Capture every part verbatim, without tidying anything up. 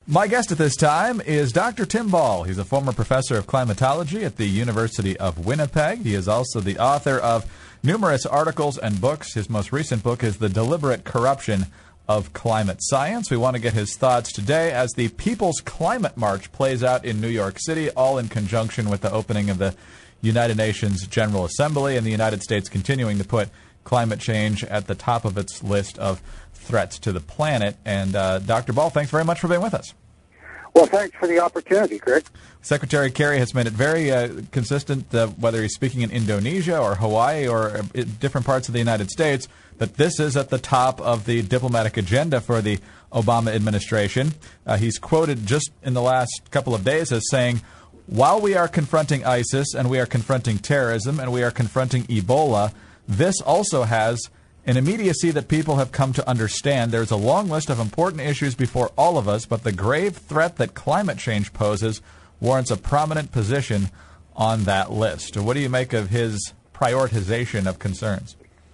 My guest at this time is Doctor Tim Ball. He's a former professor of climatology at the University of Winnipeg. He is also the author of numerous articles and books. His most recent book is The Deliberate Corruption of Climate Science. We want to get his thoughts today as the People's Climate March plays out in New York City, all in conjunction with the opening of the United Nations General Assembly and the United States continuing to put climate change at the top of its list of threats to the planet. And uh, Doctor Ball, thanks very much for being with us. Well, thanks for the opportunity, Greg. Secretary Kerry has made it very uh, consistent, uh, whether he's speaking in Indonesia or Hawaii or uh, different parts of the United States, that this is at the top of the diplomatic agenda for the Obama administration. Uh, he's quoted just in the last couple of days as saying, while we are confronting ISIS and we are confronting terrorism and we are confronting Ebola, this also has an immediacy that people have come to understand. There's a long list of important issues before all of us, but the grave threat that climate change poses warrants a prominent position on that list. What do you make of his prioritization of concerns?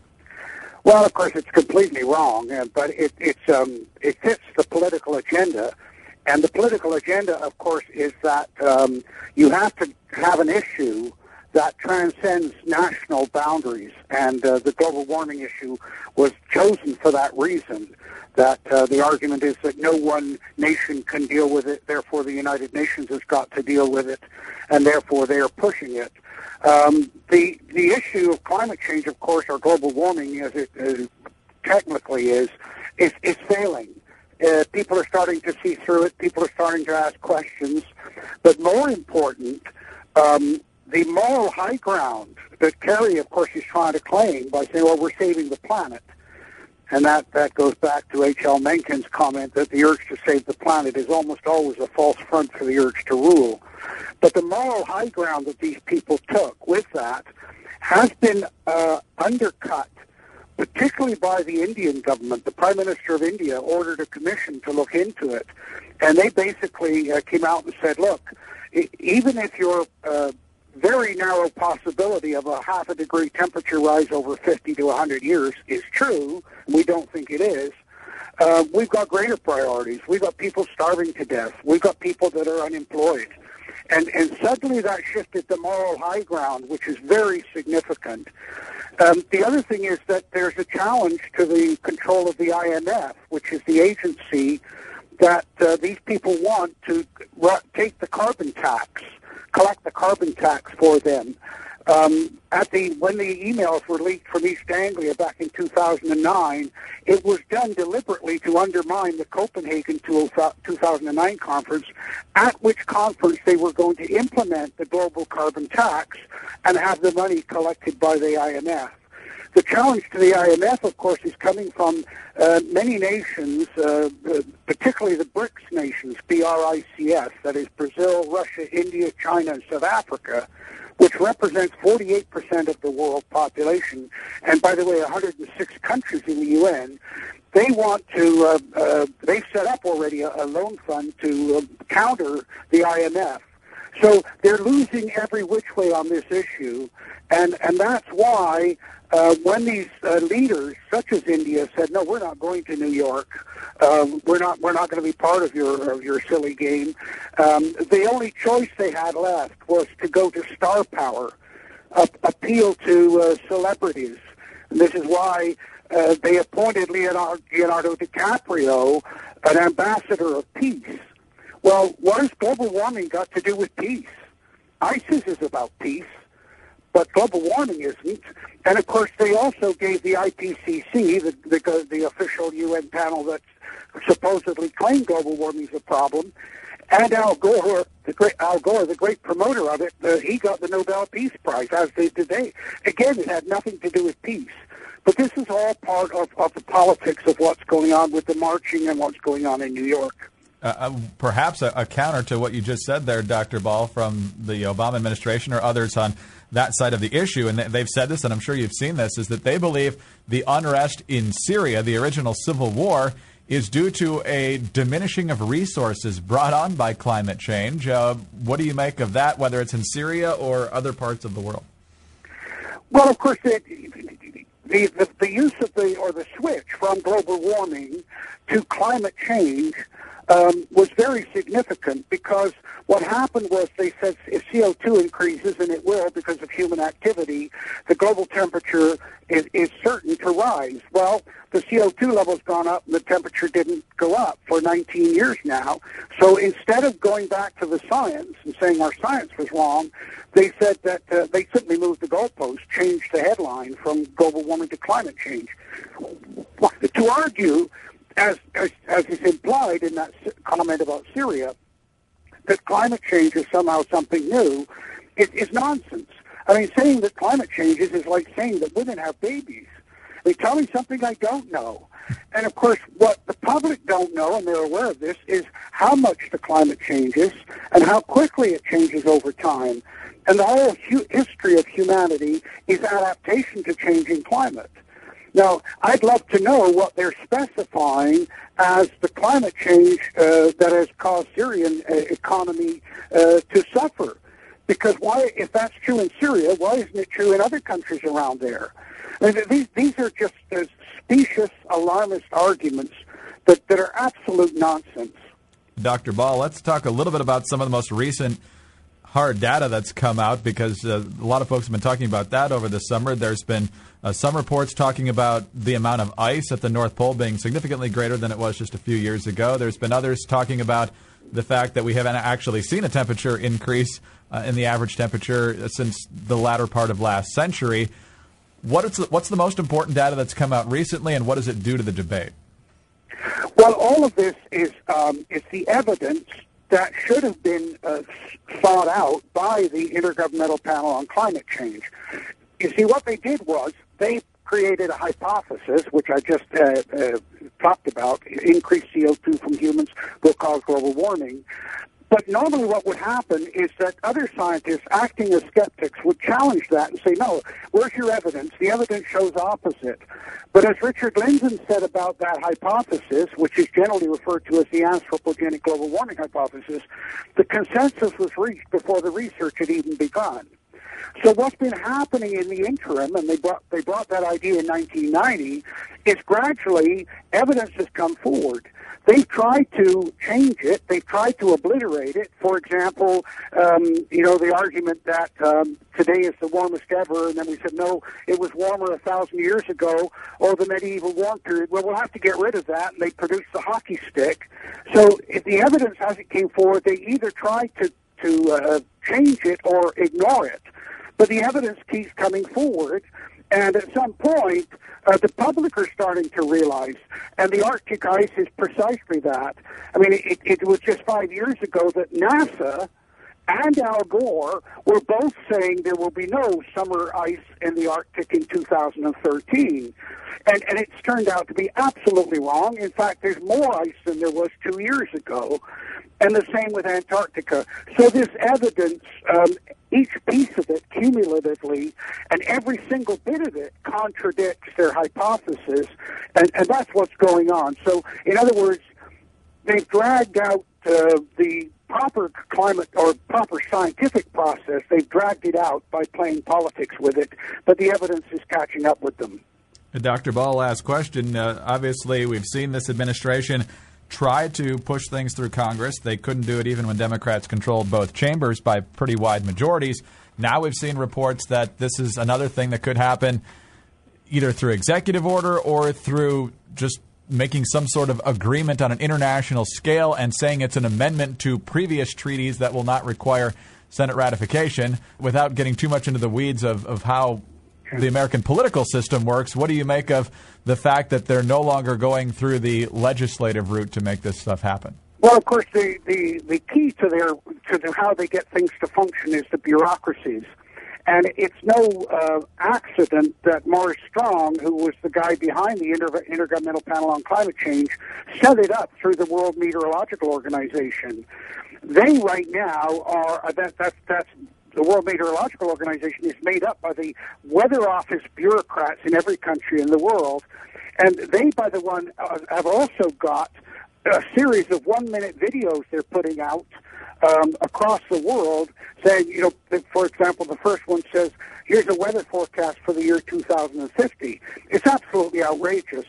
Well, of course, it's completely wrong, uh, but it, it's, um, it fits the political agenda. And the political agenda, of course, is that um, you have to have an issue that transcends national boundaries. And uh, the global warming issue was chosen for that reason, that uh, the argument is that no one nation can deal with it, therefore the United Nations has got to deal with it, and therefore they are pushing it. Um, the the issue of climate change, of course, or global warming, as it uh, technically is, is, is failing. Uh, people are starting to see through it. People are starting to ask questions. But more important, um, the moral high ground that Kerry, of course, is trying to claim by saying, well, we're saving the planet. And that, that goes back to H L Mencken's comment that the urge to save the planet is almost always a false front for the urge to rule. But the moral high ground that these people took with that has been uh, undercut, particularly by the Indian government. The Prime Minister of India ordered a commission to look into it. And they basically uh, came out and said, look, even if you're uh, very narrow possibility of a half a degree temperature rise over fifty to one hundred years is true, we don't think it is, uh, we've got greater priorities. We've got people starving to death. We've got people that are unemployed. And, and suddenly that shifted the moral high ground, which is very significant. Um, the other thing is that there's a challenge to the control of the I M F, which is the agency that uh, these people want to take the carbon tax, collect the carbon tax for them. Um, at the when the emails were leaked from East Anglia back in two thousand nine, it was done deliberately to undermine the Copenhagen two thousand nine conference, at which conference they were going to implement the global carbon tax and have the money collected by the I M F. The challenge to the I M F, of course, is coming from uh, many nations, uh, particularly the BRICS nations, B R I C S, that is Brazil, Russia, India, China, and South Africa, which represents forty-eight percent of the world population, and by the way, one hundred six countries in the U N. They want to, uh, uh, they've set up already a, a loan fund to uh, counter the I M F. So they're losing every which way on this issue, and, and that's why uh, when these uh, leaders, such as India, said, no, we're not going to New York, um, we're not we're not going to be part of your of your silly game, um, the only choice they had left was to go to star power, uh, appeal to uh, celebrities. And this is why uh, they appointed Leonardo, Leonardo DiCaprio an ambassador of peace. Well, what has global warming got to do with peace? ISIS is about peace, but global warming isn't. And, of course, they also gave the I P C C, the, the, the official U N panel that supposedly claimed global warming is a problem, and Al Gore, the great Al Gore, the great promoter of it, uh, he got the Nobel Peace Prize, as did they. Again, it had nothing to do with peace. But this is all part of, of the politics of what's going on with the marching and what's going on in New York. Uh, uh, perhaps a, a counter to what you just said there, Doctor Ball, from the Obama administration or others on that side of the issue, and they've said this, and I'm sure you've seen this, is that they believe the unrest in Syria, the original civil war, is due to a diminishing of resources brought on by climate change. Uh, what do you make of that, whether it's in Syria or other parts of the world? Well, of course, it, the, the, the use of the, or the switch from global warming to climate change um, was very significant, because what happened was they said if C O two increases, and it will because of human activity, the global temperature is, is certain to rise. Well, the C O two level's gone up and the temperature didn't go up for nineteen years now. So instead of going back to the science and saying our science was wrong, they said that uh, they simply moved the goalpost, changed the headline from global warming to climate change. To argue, as, as, as is implied in that comment about Syria, that climate change is somehow something new, it is nonsense. I mean, saying that climate changes is like saying that women have babies. They tell me something I don't know. And, of course, what the public don't know, and they're aware of this, is how much the climate changes and how quickly it changes over time. And the whole hu- history of humanity is adaptation to changing climate. Now, I'd love to know what they're specifying as the climate change uh, that has caused Syrian uh, economy uh, to suffer. Because why, if that's true in Syria, why isn't it true in other countries around there? I mean, these, these are just uh, specious, alarmist arguments that, that are absolute nonsense. Doctor Ball, let's talk a little bit about some of the most recent hard data that's come out, because uh, a lot of folks have been talking about that over the summer. There's been uh, some reports talking about the amount of ice at the North Pole being significantly greater than it was just a few years ago. There's been others talking about the fact that we haven't actually seen a temperature increase uh, in the average temperature since the latter part of last century. What is the, what's the most important data that's come out recently, and what does it do to the debate? Well, all of this is um, is the evidence that should have been uh, sought out by the Intergovernmental Panel on Climate Change. You see, what they did was they created a hypothesis, which I just uh, uh, talked about, increased C O two from humans will cause global warming. But normally what would happen is that other scientists, acting as skeptics, would challenge that and say, no, where's your evidence? The evidence shows opposite. But as Richard Lindzen said about that hypothesis, which is generally referred to as the anthropogenic global warming hypothesis, the consensus was reached before the research had even begun. So what's been happening in the interim, and they brought, they brought that idea in nineteen ninety, is gradually evidence has come forward. They've tried to change it. They've tried to obliterate it. For example, um, you know, the argument that um, today is the warmest ever, and then we said, no, it was warmer a thousand years ago, or the medieval warm period. Well, we'll have to get rid of that, and they produced the hockey stick. So if the evidence as it came forward, they either tried to, to uh, change it or ignore it. But the evidence keeps coming forward, and at some point, uh, the public are starting to realize, and the Arctic ice is precisely that. I mean, it, it was just five years ago that NASA and Al Gore were both saying there will be no summer ice in the Arctic in two thousand thirteen. And, and it's turned out to be absolutely wrong. In fact, there's more ice than there was two years ago. And the same with Antarctica. So this evidence, um, each piece of it cumulatively, and every single bit of it contradicts their hypothesis, and, and that's what's going on. So, in other words, they've dragged out uh, the proper climate or proper scientific process. They've dragged it out by playing politics with it, but the evidence is catching up with them. Doctor Ball, last question. Uh, obviously, we've seen this administration try to push things through Congress. They couldn't do it even when Democrats controlled both chambers by pretty wide majorities. Now we've seen reports that this is another thing that could happen either through executive order or through just making some sort of agreement on an international scale and saying it's an amendment to previous treaties that will not require Senate ratification. Without getting too much into the weeds of, of how the American political system works, what do you make of the fact that they're no longer going through the legislative route to make this stuff happen? Well, of course, the, the, the key to their to the, how they get things to function is the bureaucracies. And it's no uh, accident that Morris Strong, who was the guy behind the Inter- Intergovernmental Panel on Climate Change, set it up through the World Meteorological Organization. They right now are, uh, that, that's, that's the World Meteorological Organization is made up by the weather office bureaucrats in every country in the world. And they, by the one, uh, have also got a series of one-minute videos they're putting out um, across the world saying, you know, that, for example, the first one says, here's a weather forecast for the year two thousand fifty. It's absolutely outrageous.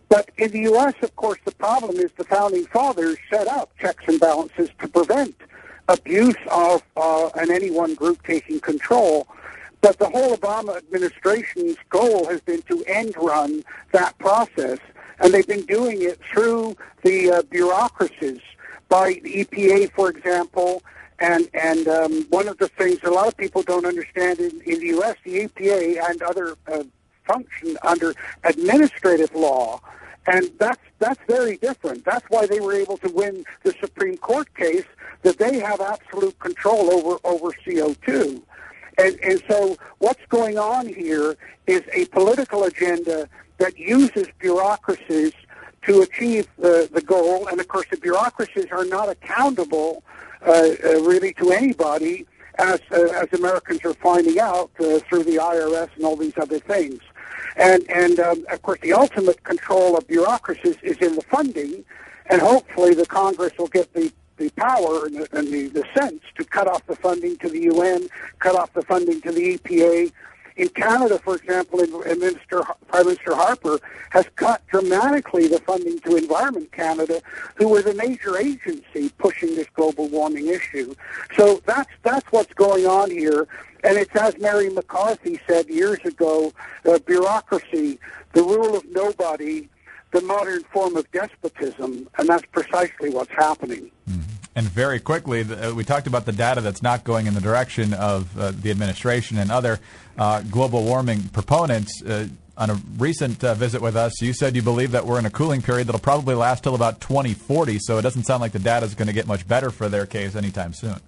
But in the U S, of course, the problem is the Founding Fathers set up checks and balances to prevent abuse of uh, and any one group taking control. But the whole Obama administration's goal has been to end-run that process, and they've been doing it through the uh, bureaucracies, by the E P A, for example. And and um, one of the things a lot of people don't understand in, in the U S, the E P A and other uh, function under administrative law, and that's that's very different. That's why they were able to win the Supreme Court case, that they have absolute control over over C O two. And, and so what's going on here is a political agenda that uses bureaucracies to achieve the, the goal. And, of course, the bureaucracies are not accountable uh, uh, really to anybody, as, uh, as Americans are finding out uh, through the I R S and all these other things. And, and um, of course, the ultimate control of bureaucracies is in the funding, and hopefully the Congress will get the the power and, the, and the, the sense to cut off the funding to the U N, cut off the funding to the E P A. In Canada, for example, in, in Minister, Prime Minister Harper has cut dramatically the funding to Environment Canada, who were the major agency pushing this global warming issue. So that's that's what's going on here. And it's as Mary McCarthy said years ago, uh, bureaucracy, the rule of nobody, the modern form of despotism, and that's precisely what's happening. Mm-hmm. And very quickly, the, uh, we talked about the data that's not going in the direction of uh, the administration and other uh, global warming proponents. Uh, on a recent uh, visit with us, you said you believe that we're in a cooling period that'll probably last till about twenty forty, so it doesn't sound like the data is going to get much better for their case anytime soon.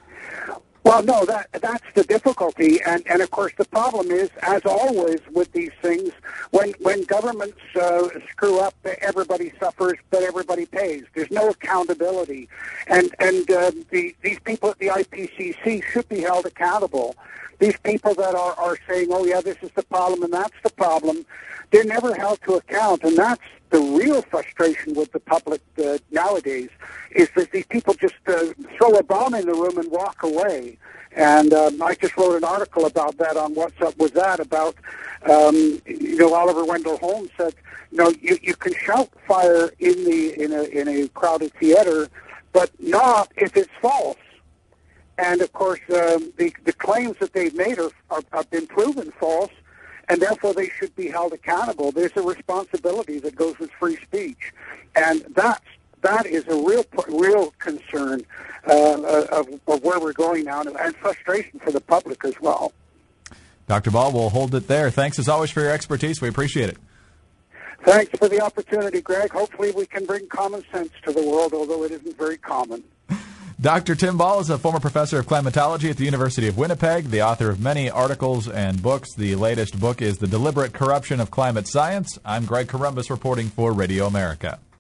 Well, no, that that's the difficulty, and, and of course the problem is, as always with these things, when when governments uh, screw up, everybody suffers, but everybody pays. There's no accountability, and and uh, the, these people at the I P C C should be held accountable. These people that are, are saying, oh yeah, this is the problem and that's the problem, they're never held to account, and that's the real frustration with the public uh, nowadays, is that these people just uh, throw a bomb in the room and walk away. And um, I just wrote an article about that on What's Up With That, about, um, you know, Oliver Wendell Holmes said, you know, you, you can shout fire in the in a in a crowded theater, but not if it's false. And of course, um, the the claims that they've made are, are have been proven false, and therefore they should be held accountable. There's a responsibility that goes with free speech, and that's that is a real real concern uh, of, of where we're going now, and frustration for the public as well. Doctor Ball, we'll hold it there. Thanks as always for your expertise. We appreciate it. Thanks for the opportunity, Greg. Hopefully we can bring common sense to the world, although it isn't very common. Doctor Tim Ball is a former professor of climatology at the University of Winnipeg, the author of many articles and books. The latest book is The Deliberate Corruption of Climate Science. I'm Greg Corombos reporting for Radio America.